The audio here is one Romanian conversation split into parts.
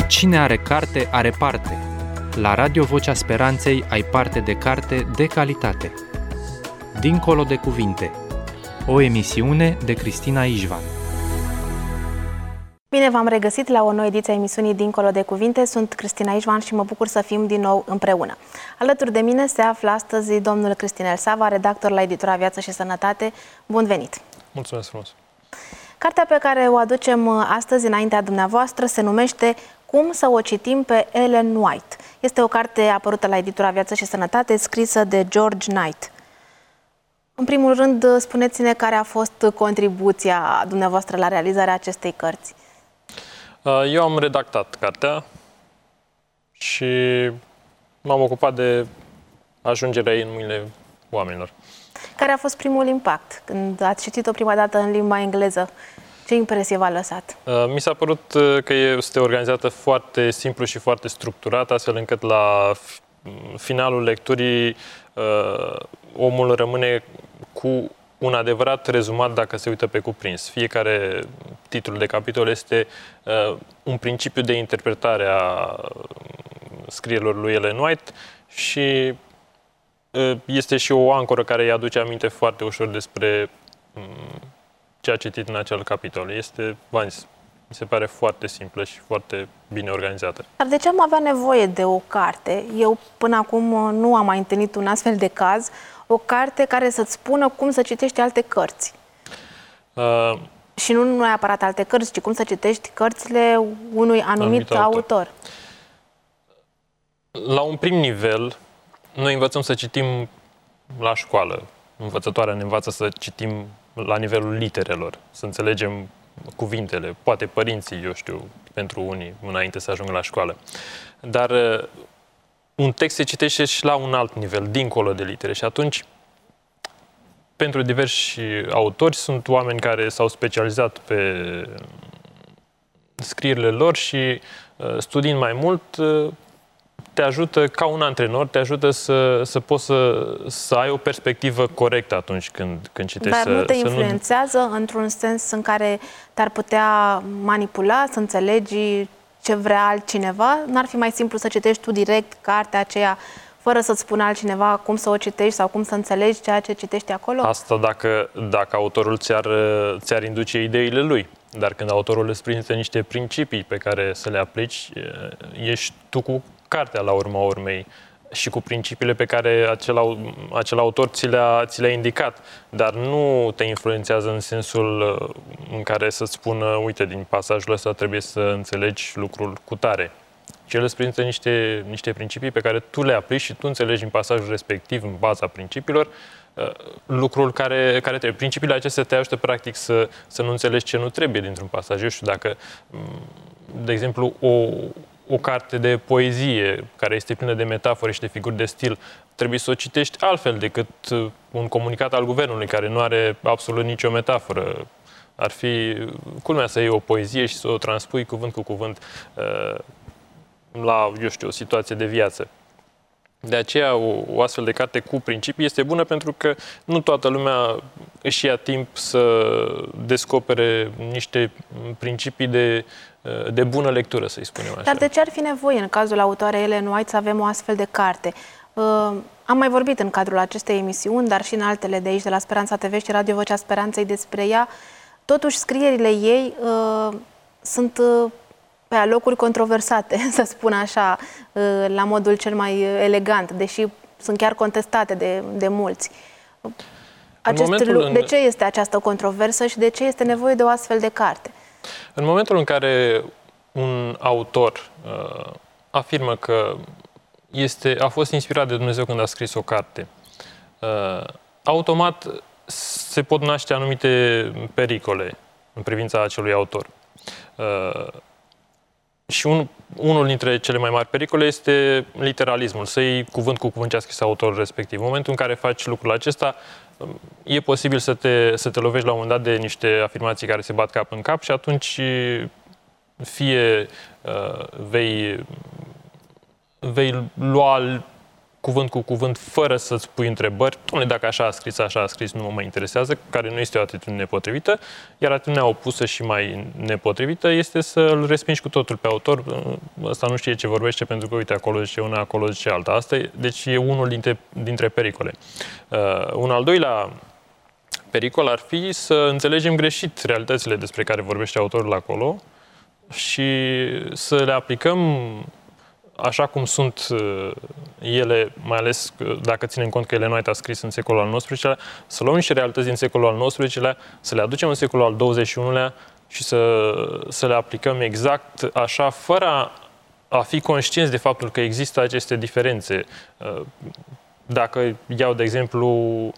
Cine are carte, are parte. La Radio Vocea Speranței ai parte de carte de calitate. Dincolo de cuvinte. O emisiune de Cristina Ișvan. Bine v-am regăsit la o nouă ediție a emisiunii Dincolo de cuvinte. Sunt Cristina Ișvan și mă bucur să fim din nou împreună. Alături de mine se află astăzi domnul Cristinel Sava, redactor la editura Viață și Sănătate. Bun venit! Mulțumesc frumos! Cartea pe care o aducem astăzi înaintea dumneavoastră se numește Cum să o citim pe Ellen White. Este o carte apărută la editura Viață și Sănătate, scrisă de George Knight. În primul rând, spuneți-ne care a fost contribuția dumneavoastră la realizarea acestei cărți. Eu am redactat cartea și m-am ocupat de ajungerea ei în mâinile oamenilor. Care a fost primul impact când ați citit-o prima dată în limba engleză? Ce impresie v-a lăsat? Mi s-a părut că este organizată foarte simplu și foarte structurat, astfel încât la finalul lecturii omul rămâne cu un adevărat rezumat dacă se uită pe cuprins. Fiecare titlu de capitol este un principiu de interpretare a scrierilor lui Ellen White și este și o ancoră care îi aduce aminte foarte ușor despre ce a citit în acel capitol. Este, mi se pare foarte simplă și foarte bine organizată. Dar de ce am avea nevoie de o carte? Eu până acum nu am mai întâlnit un astfel de caz. O carte care să-ți spună cum să citești alte cărți. Și nu neapărat alte cărți, ci cum să citești cărțile unui anumit autor. La un prim nivel, noi învățăm să citim la școală. Învățătoarea ne învață să citim la nivelul literelor, să înțelegem cuvintele, poate părinții, eu știu, pentru unii, înainte să ajungă la școală. Dar un text se citește și la un alt nivel, dincolo de litere. Și atunci, pentru diversi autori, sunt oameni care s-au specializat pe scrierile lor și studiind mai mult, te ajută, ca un antrenor, te ajută să poți să ai o perspectivă corectă atunci când citești. Dar nu te influențează într-un sens în care te-ar putea manipula, să înțelegi ce vrea altcineva? N-ar fi mai simplu să citești tu direct cartea aceea fără să-ți spună altcineva cum să o citești sau cum să înțelegi ceea ce citești acolo? Asta dacă autorul ți-ar induce ideile lui. Dar când autorul îți prezintă niște principii pe care să le aplici, ești tu cu cartea la urma urmei și cu principiile pe care acel autor ți le-a indicat, dar nu te influențează în sensul în care să-ți spună, uite, din pasajul ăsta trebuie să înțelegi lucrul cutare. Și el îți prezintă niște principii pe care tu le aplici și tu înțelegi în pasajul respectiv, în baza principiilor, lucrul care trebuie. Principiile acestea te ajută, practic, să nu înțelegi ce nu trebuie dintr-un pasaj. Eu știu, dacă, de exemplu, o carte de poezie care este plină de metafore și de figuri de stil, trebuie să o citești altfel decât un comunicat al guvernului care nu are absolut nicio metaforă. Ar fi culmea să iei o poezie și să o transpui cuvânt cu cuvânt la, eu știu, o situație de viață. De aceea, o astfel de carte cu principii este bună pentru că nu toată lumea își ia timp să descopere niște principii de bună lectură, să-i spunem așa. Dar de ce ar fi nevoie, în cazul autoarei Ellen White, să avem o astfel de carte? Am mai vorbit în cadrul acestei emisiuni, dar și în altele de aici, de la Speranța TV și Radio Vocea Speranței despre ea. Totuși, scrierile ei sunt pe alocuri controversate, să spun așa, la modul cel mai elegant, deși sunt chiar contestate de mulți. De ce este această controversă și de ce este nevoie de o astfel de carte? În momentul în care un autor afirmă că a fost inspirat de Dumnezeu când a scris o carte, automat se pot naște anumite pericole în privința acelui autor. Și unul dintre cele mai mari pericole este literalismul, să iei cuvânt cu cuvânt ce a scris autorul respectiv. În momentul în care faci lucrul acesta, e posibil să te lovești la un moment dat de niște afirmații care se bat cap în cap și atunci fie vei lua cuvânt cu cuvânt, fără să-ți pui întrebări. Dacă așa a scris, nu mă mai interesează, care nu este o atitudine nepotrivită, iar atitudinea opusă și mai nepotrivită este să-l respingi cu totul pe autor. Ăsta nu știe ce vorbește pentru că, uite, acolo zice una, acolo zice alta. Deci e unul dintre pericole. Un al doilea pericol ar fi să înțelegem greșit realitățile despre care vorbește autorul acolo și să le aplicăm așa cum sunt ele, mai ales dacă ținem cont că Ellen White a scris în secolul al XIX-lea, să luăm niște realități din secolul al XIX-lea, să le aducem în secolul al XXI-lea și să le aplicăm exact așa, fără a fi conștienți de faptul că există aceste diferențe. Dacă iau, de exemplu,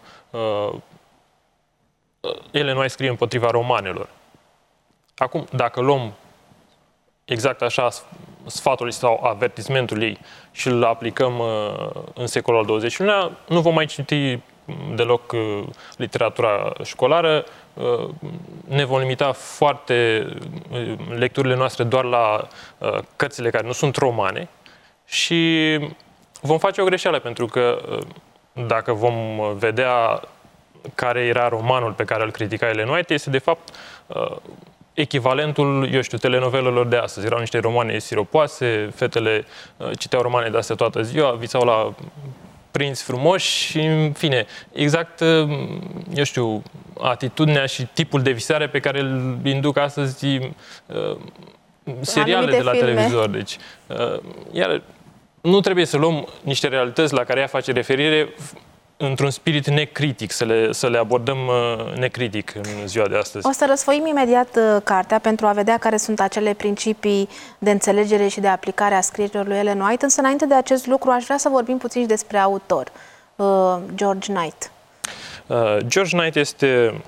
Ellen White scrie împotriva romanelor. Acum, dacă luăm exact așa sfatul sau avertismentul ei și îl aplicăm în secolul al XXI-lea, nu vom mai citi deloc literatura școlară, ne vom limita foarte lecturile noastre doar la cărțile care nu sunt romane și vom face o greșeală, pentru că dacă vom vedea care era romanul pe care îl critica Ellen White, este de fapt echivalentul, eu știu, telenovelelor de astăzi. Erau niște romane siropoase, fetele citeau romane de astea toată ziua, visau la prinți frumoși și, în fine, exact, eu știu, atitudinea și tipul de visare pe care îl induc astăzi serialele de la televizor. Deci, iar nu trebuie să luăm niște realități la care ea face referire într-un spirit necritic, să le abordăm necritic în ziua de astăzi. O să răsfoim imediat cartea pentru a vedea care sunt acele principii de înțelegere și de aplicare a scrierilor lui Ellen White, însă înainte de acest lucru aș vrea să vorbim puțin și despre autor, George Knight. George Knight este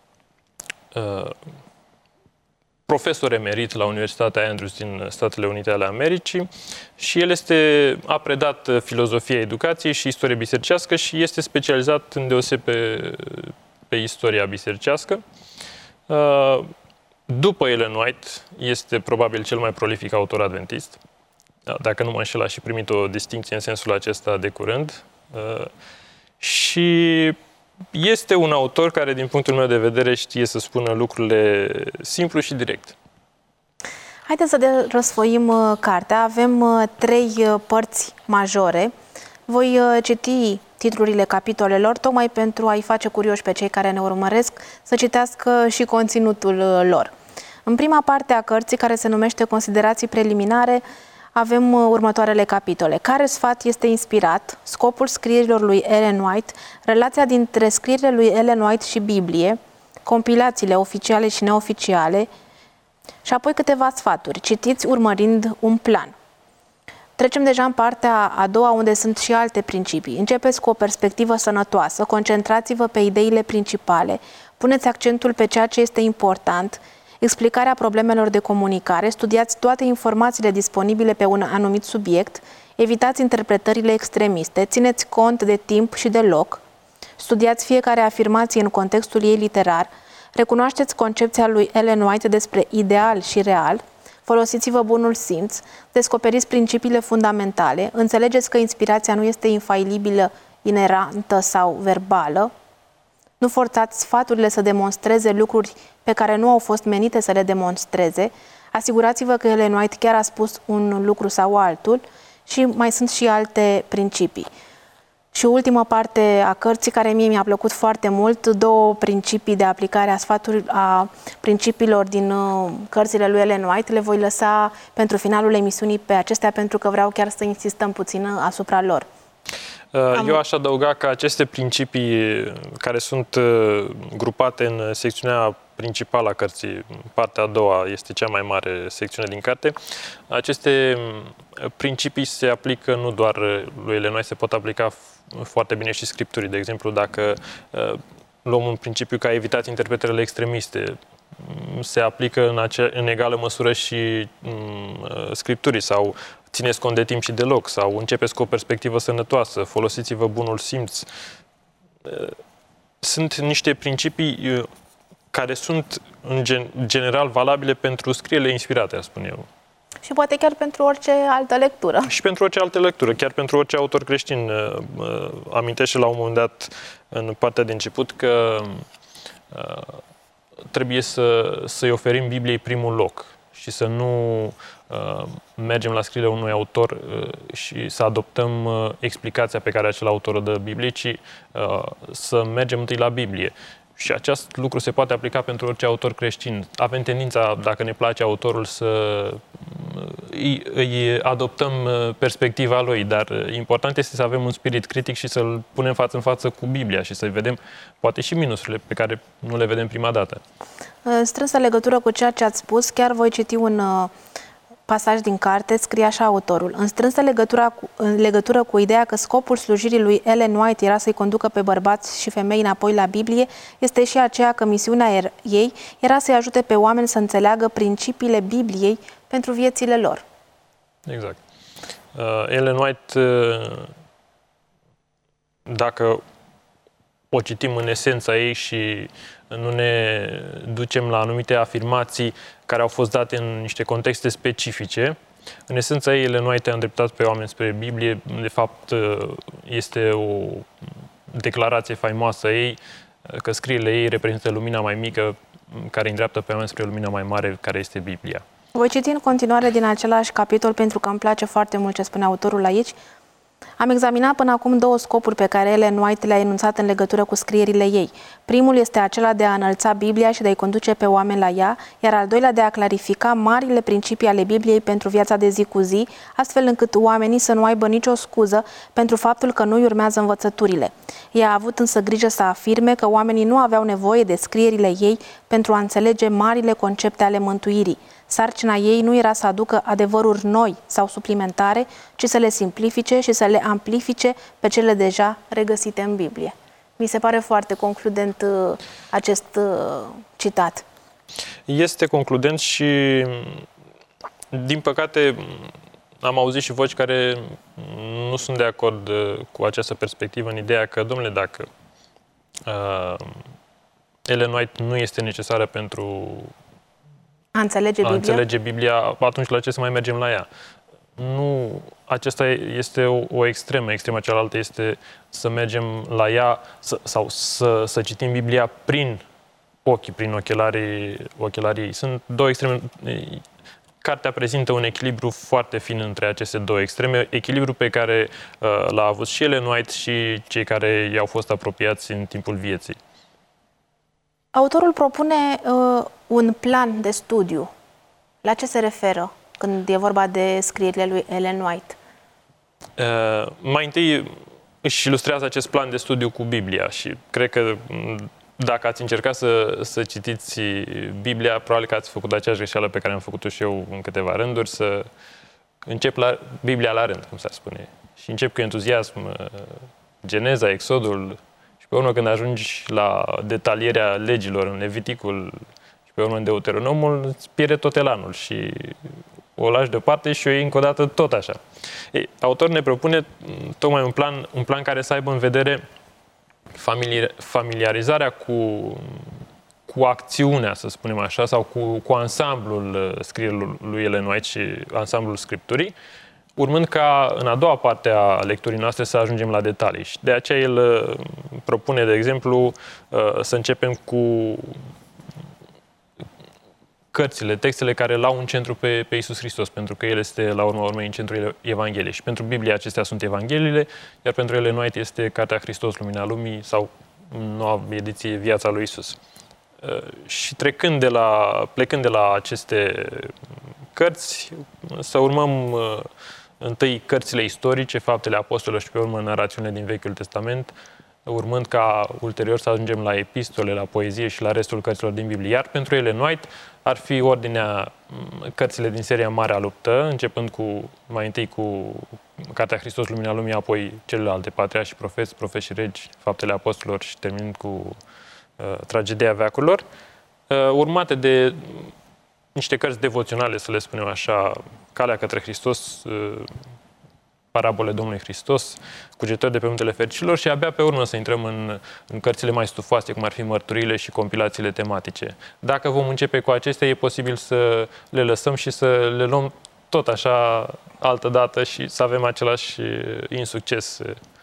profesor emerit la Universitatea Andrews din Statele Unite ale Americii și el a predat filozofia educației și istorie bisericească și este specializat îndeoseb pe istoria bisericească. După Ellen White, este probabil cel mai prolific autor adventist. Dacă nu mă înșel, a și primit o distincție în sensul acesta de curând. Și este un autor care, din punctul meu de vedere, știe să spună lucrurile simplu și direct. Haideți să răsfoim cartea. Avem 3 părți majore. Voi citi titlurile capitolelor, tocmai pentru a-i face curioși pe cei care ne urmăresc să citească și conținutul lor. În prima parte a cărții, care se numește Considerații preliminare, avem următoarele capitole. Care sfat este inspirat? Scopul scrierilor lui Ellen White, relația dintre scrierile lui Ellen White și Biblie, compilațiile oficiale și neoficiale și apoi câteva sfaturi. Citiți urmărind un plan. Trecem deja în partea a doua, unde sunt și alte principii. Începeți cu o perspectivă sănătoasă, concentrați-vă pe ideile principale, puneți accentul pe ceea ce este important, explicarea problemelor de comunicare, studiați toate informațiile disponibile pe un anumit subiect, evitați interpretările extremiste, țineți cont de timp și de loc, studiați fiecare afirmație în contextul ei literar, recunoașteți concepția lui Ellen White despre ideal și real, folosiți-vă bunul simț, descoperiți principiile fundamentale, înțelegeți că inspirația nu este infailibilă, inerantă sau verbală, nu forțați sfaturile să demonstreze lucruri pe care nu au fost menite să le demonstreze, asigurați-vă că Ellen White chiar a spus un lucru sau altul și mai sunt și alte principii. Și ultima parte a cărții, care mie mi-a plăcut foarte mult, 2 principii de aplicare a principiilor din cărțile lui Ellen White, le voi lăsa pentru finalul emisiunii pe acestea, pentru că vreau chiar să insistăm puțin asupra lor. Eu aș adăuga că aceste principii care sunt grupate în secțiunea principală a cărții, partea a doua este cea mai mare secțiune din carte, aceste principii se aplică nu doar lui Ellen White, se pot aplica foarte bine și scripturii. De exemplu, dacă luăm un principiu ca evitați interpretările extremiste, se aplică în egală măsură și scripturii, sau țineți cont de timp și de loc, sau începeți cu o perspectivă sănătoasă, folosiți-vă bunul simț. Sunt niște principii care sunt în general valabile pentru scrierile inspirate, aș spune eu. Și poate chiar pentru orice altă lectură. Și pentru orice altă lectură, chiar pentru orice autor creștin. Amintește la un moment dat, în partea de început, că trebuie să-i oferim Bibliei primul loc și să nu mergem la scrierile unui autor și să adoptăm explicația pe care acel autor o dă Bibliei, ci să mergem întâi la Biblie. Și acest lucru se poate aplica pentru orice autor creștin. Avem tendința, dacă ne place autorul, să îi adoptăm perspectiva lui, dar important este să avem un spirit critic și să-l punem față în față cu Biblia și să vedem poate și minusurile pe care nu le vedem prima dată. În strânsă legătură cu ceea ce ați spus, chiar voi citi un pasaj din carte, scrie așa autorul. În strânsă legătură cu ideea că scopul slujirii lui Ellen White era să-i conducă pe bărbați și femei înapoi la Biblie, este și aceea că misiunea ei era să-i ajute pe oameni să înțeleagă principiile Bibliei pentru viețile lor. Exact. Ellen White, dacă o citim în esența ei și nu ne ducem la anumite afirmații care au fost date în niște contexte specifice, în esența ei, Ellen White a îndreptat pe oameni spre Biblie. De fapt, este o declarație faimoasă ei, că scrierile ei reprezintă lumina mai mică care îndreaptă pe oameni spre lumina mai mare, care este Biblia. Voi citi în continuare din același capitol, pentru că îmi place foarte mult ce spune autorul aici. Am examinat până acum două scopuri pe care Ellen White le-a enunțat în legătură cu scrierile ei. Primul este acela de a înălța Biblia și de a-i conduce pe oameni la ea, iar al doilea de a clarifica marile principii ale Bibliei pentru viața de zi cu zi, astfel încât oamenii să nu aibă nicio scuză pentru faptul că nu-i urmează învățăturile. Ea a avut însă grijă să afirme că oamenii nu aveau nevoie de scrierile ei pentru a înțelege marile concepte ale mântuirii. Sarcina ei nu era să aducă adevăruri noi sau suplimentare, ci să le simplifice și să le amplifice pe cele deja regăsite în Biblie. Mi se pare foarte concludent acest citat. Este concludent și, din păcate, am auzit și voci care nu sunt de acord cu această perspectivă, în ideea că, domnule, dacă Ellen White nu este necesară pentru a înțelege Biblia, atunci la ce să mai mergem la ea? Nu, acesta este o extremă. Extrema cealaltă este să mergem la ea sau să citim Biblia prin ochii, prin ochelarii ei. Sunt două extreme. Cartea prezintă un echilibru foarte fin între aceste două extreme, echilibru pe care l-a avut și Ellen White și cei care i-au fost apropiați în timpul vieții. Autorul propune un plan de studiu. La ce se referă când e vorba de scrierile lui Ellen White? Mai întâi își ilustrează acest plan de studiu cu Biblia și cred că dacă ați încercat să citiți Biblia, probabil că ați făcut aceeași greșeală pe care am făcut-o și eu în câteva rânduri, să încep Biblia la rând, cum s-ar spune. Și încep cu entuziasm Geneza, Exodul, și pe urmă când ajungi la detalierea legilor în Leviticul și pe urmă în Deuteronomul, îți pierde tot elanul și o lași deoparte și o iei încă o dată tot așa. Autorul ne propune tocmai un plan care să aibă în vedere familiarizarea cu acțiunea, să spunem așa, sau cu ansamblul scrierilor lui Ellen White și ansamblul Scripturii, urmând ca în a doua parte a lecturii noastre să ajungem la detalii. Și de aceea el propune, de exemplu, să începem cu cărțile, textele care l-au în centru pe Iisus Hristos, pentru că El este, la urma urmei, în centrul Evangheliei. Și pentru Biblie acestea sunt Evangheliile, iar pentru Ellen White este Cartea Hristos, Lumina Lumii, sau noua ediție, Viața lui Iisus. Și plecând de la aceste cărți, să urmăm întâi cărțile istorice, Faptele Apostolilor și pe urmă narațiunile din Vechiul Testament, urmând ca ulterior să ajungem la epistole, la poezie și la restul cărților din Biblie. Iar pentru Ellen White ar fi ordinea cărțile din seria Marea Luptă, începând mai întâi cu Cartea Hristos, Lumina Lumii, apoi celelalte, Patriarhi și Profeți și Regi, Faptele Apostolilor și terminând cu Tragedia veacurilor, urmate de niște cărți devoționale, să le spunem așa, Calea către Hristos, Parabole Domnului Hristos, Cugetări de pe Muntele Fericilor și abia pe urmă să intrăm în cărțile mai stufoase, cum ar fi mărturiile și compilațiile tematice. Dacă vom începe cu acestea, e posibil să le lăsăm și să le luăm tot așa altă dată și să avem același insucces.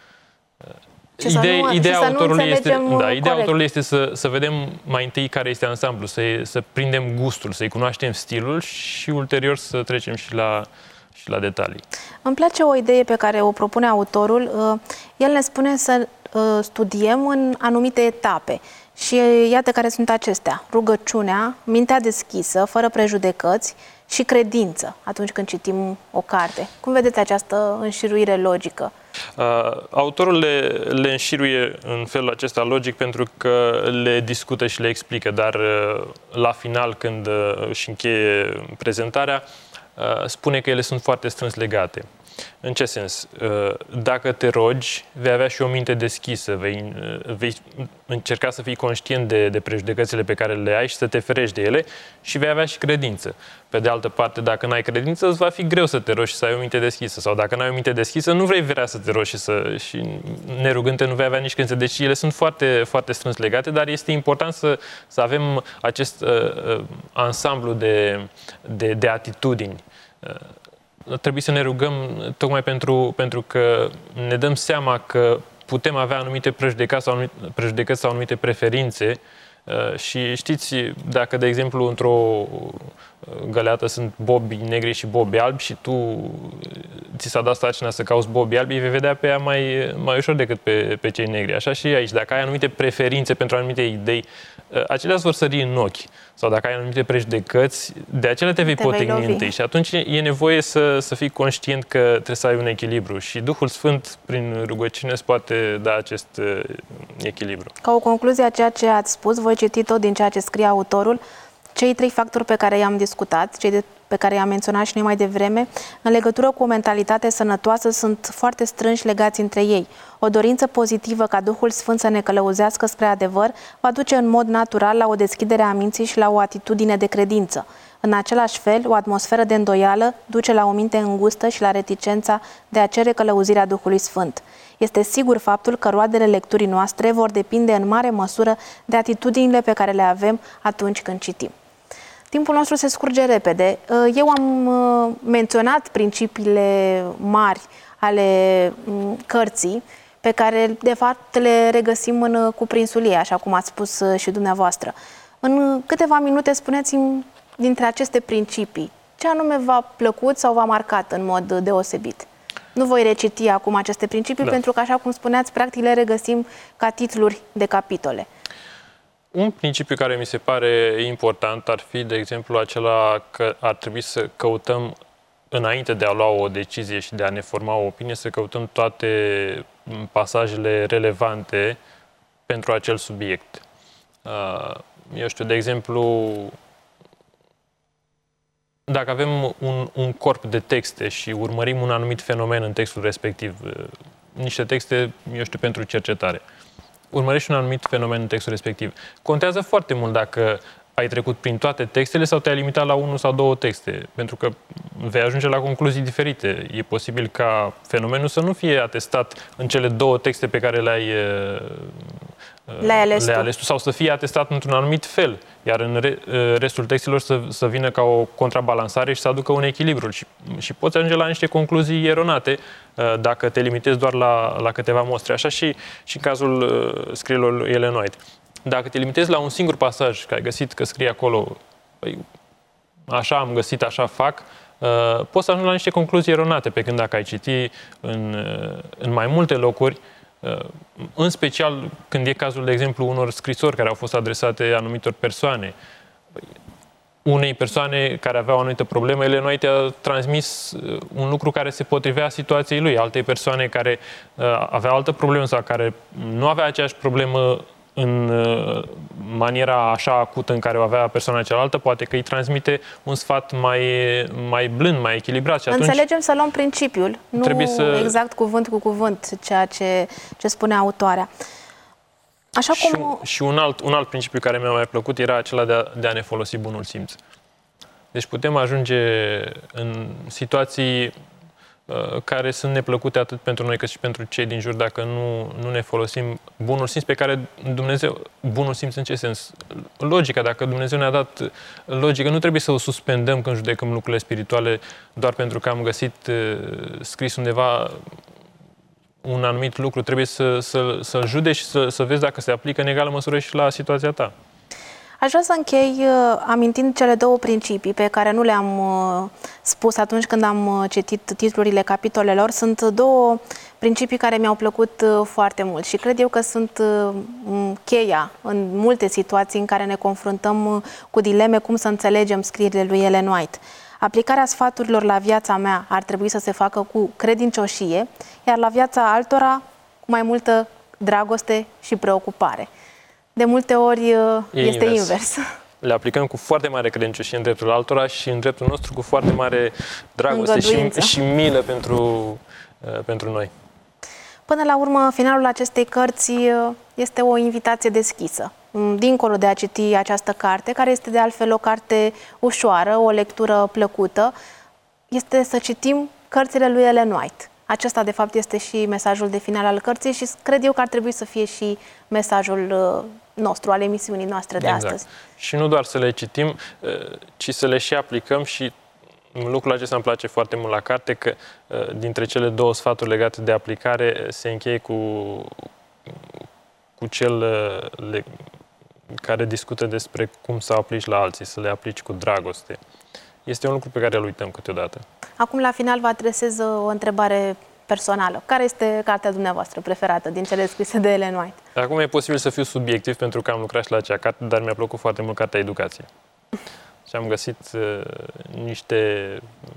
Ideea autorului este să vedem mai întâi care este ansamblu, să prindem gustul, să-i cunoaștem stilul și ulterior să trecem și la detalii. Îmi place o idee pe care o propune autorul. El ne spune să studiem în anumite etape. Și iată care sunt acestea: rugăciunea, mintea deschisă, fără prejudecăți și credință atunci când citim o carte. Cum vedeți această înșiruire logică? Autorul le înșiruie în felul acesta logic pentru că le discută și le explică, dar la final, când își încheie prezentarea, spune că ele sunt foarte strâns legate. În ce sens? Dacă te rogi, vei avea și o minte deschisă, vei încerca să fii conștient de prejudecățile pe care le ai și să te ferești de ele și vei avea și credință. Pe de altă parte, dacă n-ai credință, îți va fi greu să te rogi și să ai o minte deschisă. Sau dacă n-ai o minte deschisă, nu vrei vrea să te rogi și nerugându-te nu vei avea nici credință. Deci ele sunt foarte, foarte strâns legate, dar este important să avem acest ansamblu de atitudini. Trebuie să ne rugăm tocmai pentru că ne dăm seama că putem avea anumite prejudecăți sau anumite preferințe și știți, dacă de exemplu într-o găleată sunt bobi negri și bobi albi și ți s-a dat sarcina să cauți bobi albi, vei vedea pe ea mai ușor decât pe cei negri. Așa și aici, dacă ai anumite preferințe pentru anumite idei, acelea vor sări în ochi. Sau dacă ai anumite prejudecăți, de acelea te vei potegni întâi. Și atunci e nevoie să fii conștient că trebuie să ai un echilibru. Și Duhul Sfânt, prin rugăciune, îți poate da acest echilibru. Ca o concluzie a ceea ce ați spus, voi citi tot din ceea ce scrie autorul. Cei 3 factori pe care i-am discutat, cei pe care i-am menționat și noi mai devreme, în legătură cu o mentalitate sănătoasă, sunt foarte strânși legați între ei. O dorință pozitivă ca Duhul Sfânt să ne călăuzească spre adevăr va duce în mod natural la o deschidere a minții și la o atitudine de credință. În același fel, o atmosferă de îndoială duce la o minte îngustă și la reticența de a cere călăuzirea Duhului Sfânt. Este sigur faptul că roadele lecturii noastre vor depinde în mare măsură de atitudinile pe care le avem atunci când citim. Timpul nostru se scurge repede. Eu am menționat principiile mari ale cărții, pe care, de fapt, le regăsim în cuprinsul ei, așa cum ați spus și dumneavoastră. În câteva minute, spuneți-mi, dintre aceste principii, ce anume v-a plăcut sau v-a marcat în mod deosebit? Nu voi reciti acum aceste principii, pentru că, așa cum spuneați, practic le regăsim ca titluri de capitole. Un principiu care mi se pare important ar fi, de exemplu, acela că ar trebui să căutăm, înainte de a lua o decizie și de a ne forma o opinie, să căutăm toate pasajele relevante pentru acel subiect. Eu știu, de exemplu, dacă avem un corp de texte și urmărim un anumit fenomen în textul respectiv, niște texte, eu știu, pentru cercetare, urmărești un anumit fenomen în textul respectiv. Contează foarte mult dacă ai trecut prin toate textele sau te-ai limitat la 1 sau 2 texte, pentru că vei ajunge la concluzii diferite. E posibil ca fenomenul să nu fie atestat în cele 2 texte pe care le-ai ales tu, sau să fie atestat într-un anumit fel, iar în restul textelor să vină ca o contrabalansare și să aducă un echilibru. Și poți ajunge la niște concluzii eronate dacă te limitezi doar la câteva mostre. Așa și în cazul scrierilor lui Ellen White. Dacă te limitezi la un singur pasaj, că ai găsit că scrie acolo, păi, așa am găsit, așa fac, poți să ajungi la niște concluzii eronate, pe când dacă ai citi în mai multe locuri, în special când e cazul, de exemplu, unor scrisori care au fost adresate anumitor persoane. Unei persoane care avea o anumită problemă, Ellen White a transmis un lucru care se potrivea situației lui. Altei persoane care avea altă problemă sau care nu avea aceeași problemă în maniera așa acută în care o avea persoana cealaltă, poate că îi transmite un sfat mai blând, mai echilibrat. Și atunci înțelegem să luăm principiul, nu exact cuvânt cu cuvânt, ceea ce spune autoarea. Așa și un alt principiu care mi-a mai plăcut era acela de a ne folosi bunul simț. Deci putem ajunge în situații care sunt neplăcute atât pentru noi cât și pentru cei din jur dacă nu ne folosim bunul simț pe care Dumnezeu... Bunul simț în ce sens? Logica. Dacă Dumnezeu ne-a dat logică, nu trebuie să o suspendăm când judecăm lucrurile spirituale doar pentru că am găsit scris undeva un anumit lucru. Trebuie să-l judeci și să vezi dacă se aplică în egală măsură și la situația ta. Aș vrea să închei amintind cele două principii pe care nu le-am spus atunci când am citit titlurile capitolelor. Sunt două principii care mi-au plăcut foarte mult și cred eu că sunt cheia în multe situații în care ne confruntăm cu dileme cum să înțelegem scrierile lui Ellen White. Aplicarea sfaturilor la viața mea ar trebui să se facă cu credincioșie, iar la viața altora cu mai multă dragoste și preocupare. De multe ori este invers. Le aplicăm cu foarte mare credincioșie în dreptul altora și în dreptul nostru cu foarte mare dragoste și milă pentru noi. Până la urmă, finalul acestei cărți este o invitație deschisă. Dincolo de a citi această carte, care este de altfel o carte ușoară, o lectură plăcută, este să citim cărțile lui Ellen White. Acesta, de fapt, este și mesajul de final al cărții și cred eu că ar trebui să fie și mesajul nostru, al emisiunii noastre de astăzi. Și nu doar să le citim, ci să le și aplicăm și lucrul acesta îmi place foarte mult la carte, că dintre cele două sfaturi legate de aplicare se încheie cu cel care discută despre cum să aplici la alții, să le aplici cu dragoste. Este un lucru pe care îl uităm câteodată. Acum, la final, vă adresez o întrebare personală. Care este cartea dumneavoastră preferată din cele scrise de Ellen White? Acum e posibil să fiu subiectiv pentru că am lucrat și la acea carte, dar mi-a plăcut foarte mult cartea Educație. Și am găsit niște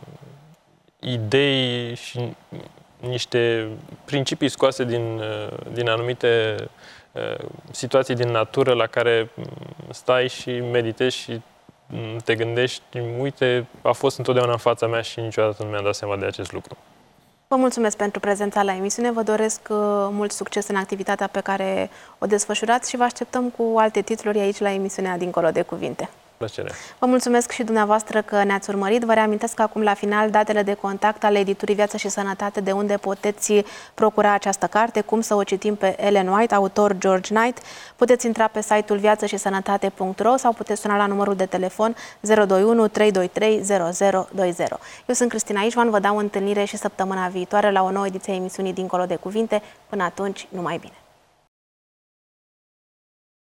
idei și niște principii scoase din anumite situații din natură la care stai și meditezi și te gândești, uite, a fost întotdeauna în fața mea și niciodată nu mi-am dat seama de acest lucru. Vă mulțumesc pentru prezența la emisiune, vă doresc mult succes în activitatea pe care o desfășurați și vă așteptăm cu alte titluri aici la emisiunea Dincolo de Cuvinte. Plăcere. Vă mulțumesc și dumneavoastră că ne-ați urmărit. Vă reamintesc acum la final datele de contact ale editurii Viață și Sănătate, de unde puteți procura această carte, cum să o citim pe Ellen White, autor George Knight. Puteți intra pe site-ul viațășisănătate.ro sau puteți suna la numărul de telefon 021 323 0020. Eu sunt Cristina Ișvan, vă dau întâlnire și săptămâna viitoare la o nouă ediție a emisiunii Dincolo de Cuvinte. Până atunci, numai bine!